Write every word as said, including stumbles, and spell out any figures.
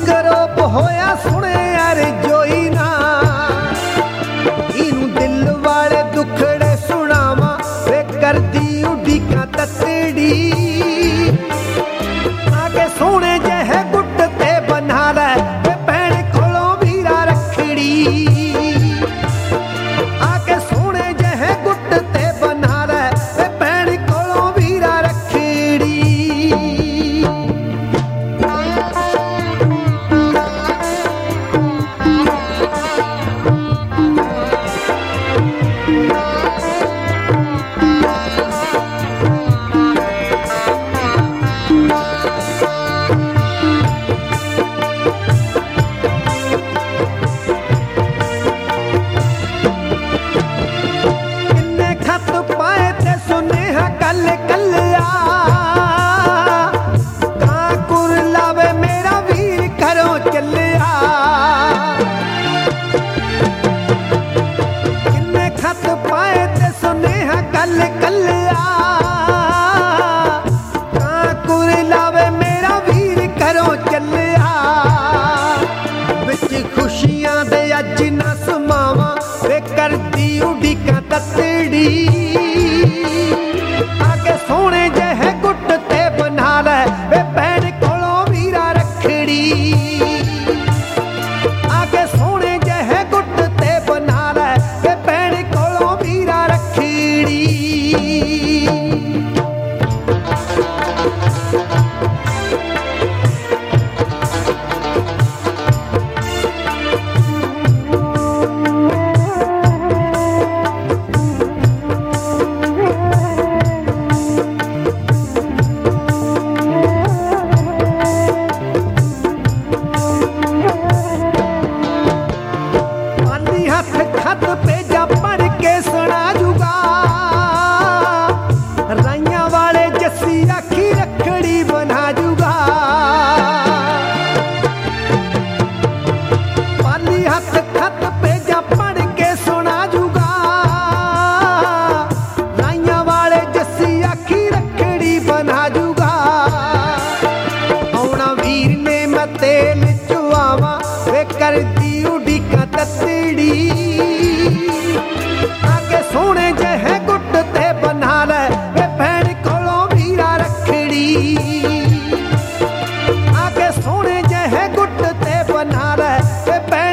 गरोप होया सुने यार जोई ना इनू दिल वाले दुखड़े सुनावा वे कर दी उड़ीका ततड़ी आगे सोने जह गुट ते बना ले वे भैन कोलों वीरा रखड़ी आगे सोने जह गुट ते बना ले वे भैन कोलों वीरा रखड़ी आगे सोने जह गुट ते बना ले वे भैन कोलों वीरा रखड़ी आगे सोने जह गुट ते बना ले वे भैन कोलों वीरा रखड़ी खत पे जा पढ़ के सुना जुगा राइया वाले जस्सी आखी रखड़ी बना जुगा पाली हथ खत पे जा पढ़ के सुना जुगा राइया वाले जस्सी आखी रखड़ी बना जुगा औना वीर ने मैं तेल चुआवा वे कर दी उड़ीका ततड़ी आगे सोने जह गुट ते बना ले वे भैन कोलों वीरा रखड़ी आगे सोने जह गुट ते बना ले वे भैन